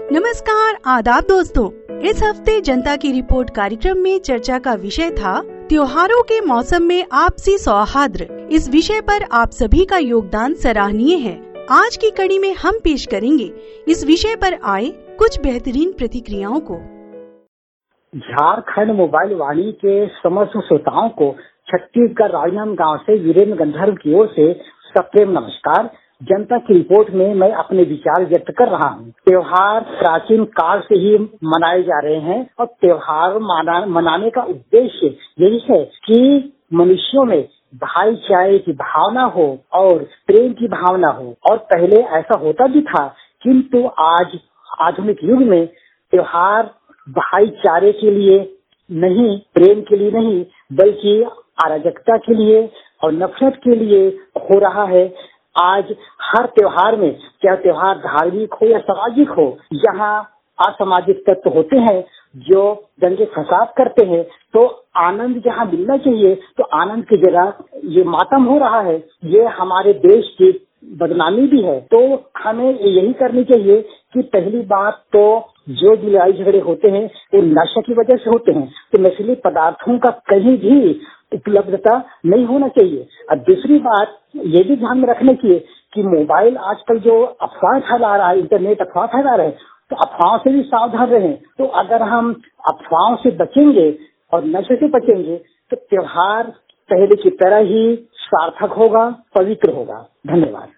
नमस्कार, आदाब दोस्तों। इस हफ्ते जनता की रिपोर्ट कार्यक्रम में चर्चा का विषय था त्योहारों के मौसम में आपसी सौहार्द। इस विषय पर आप सभी का योगदान सराहनीय है। आज की कड़ी में हम पेश करेंगे इस विषय पर आए कुछ बेहतरीन प्रतिक्रियाओं को। झारखंड मोबाइल वाणी के समस्त श्रोताओं को छत्तीसगढ़ राजनांदगांव से वीरेंद्र गंधर्व की ओर से सप्रेम नमस्कार। जनता की रिपोर्ट में मैं अपने विचार व्यक्त कर रहा हूँ। त्योहार प्राचीन काल से ही मनाए जा रहे हैं और त्योहार मनाने का उद्देश्य यही है कि मनुष्यों में भाईचारे की भावना हो और प्रेम की भावना हो। और पहले ऐसा होता भी था, किंतु आज आधुनिक युग में त्योहार भाईचारे के लिए नहीं, प्रेम के लिए नहीं, बल्कि अराजकता के लिए और नफरत के लिए हो रहा है। आज हर त्योहार में, चाहे त्योहार धार्मिक हो या सामाजिक हो, यहाँ असामाजिक तत्व होते हैं जो दंगे फसाद करते हैं। तो आनंद जहाँ मिलना चाहिए तो आनंद की जगह ये मातम हो रहा है। ये हमारे देश की बदनामी भी है। तो हमें यही करनी चाहिए कि पहली बात तो जो लड़ाई झगड़े होते हैं वो नशा की वजह से होते हैं, तो नशीले पदार्थों का कहीं भी उपलब्धता नहीं होना चाहिए। और दूसरी बात ये भी ध्यान में रखने की कि मोबाइल आजकल जो अफवाह फैला रहा है, इंटरनेट अफवाह फैला रहे हैं, तो अफवाहों से भी सावधान रहें। तो अगर हम अफवाहों से बचेंगे और नशे से बचेंगे तो त्योहार पहले की तरह ही सार्थक होगा, पवित्र होगा। धन्यवाद।